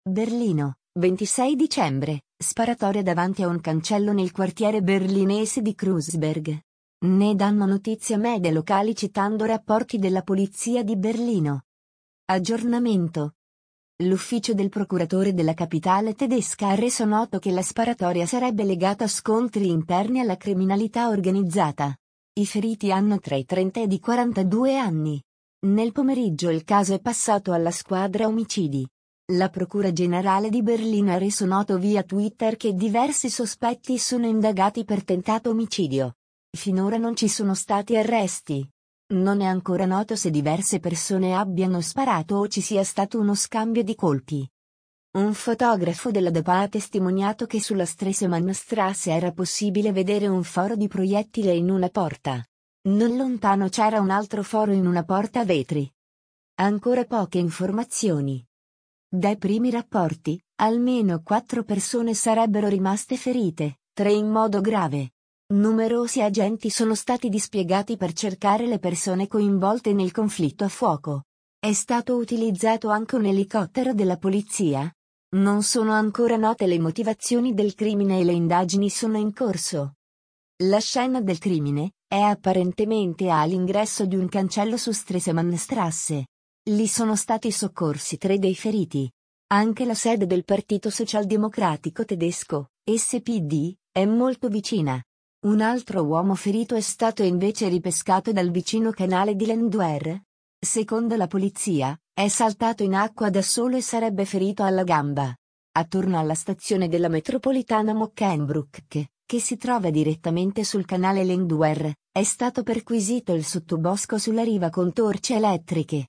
Berlino, 26 dicembre, sparatoria davanti a un cancello nel quartiere berlinese di Kreuzberg. Ne danno notizia media locali citando rapporti della polizia di Berlino. Aggiornamento. L'ufficio del procuratore della capitale tedesca ha reso noto che la sparatoria sarebbe legata a scontri interni alla criminalità organizzata. I feriti hanno tra i 30 ed i 42 anni. Nel pomeriggio il caso è passato alla squadra omicidi. La Procura Generale di Berlino ha reso noto via Twitter che diversi sospetti sono indagati per tentato omicidio. Finora non ci sono stati arresti. Non è ancora noto se diverse persone abbiano sparato o ci sia stato uno scambio di colpi. Un fotografo della DPA ha testimoniato che sulla Stresemannstraße era possibile vedere un foro di proiettile in una porta. Non lontano c'era un altro foro in una porta a vetri. Ancora poche informazioni. Dai primi rapporti, almeno 4 persone sarebbero rimaste ferite, 3 in modo grave. Numerosi agenti sono stati dispiegati per cercare le persone coinvolte nel conflitto a fuoco. È stato utilizzato anche un elicottero della polizia. Non sono ancora note le motivazioni del crimine e le indagini sono in corso. La scena del crimine è apparentemente all'ingresso di un cancello su Stresemannstraße. Lì sono stati soccorsi 3 dei feriti. Anche la sede del Partito Socialdemocratico tedesco, SPD, è molto vicina. Un altro uomo ferito è stato invece ripescato dal vicino canale di Landwehr. Secondo la polizia, è saltato in acqua da solo e sarebbe ferito alla gamba. Attorno alla stazione della metropolitana Mockenbruck, che si trova direttamente sul canale Landwehr, è stato perquisito il sottobosco sulla riva con torce elettriche.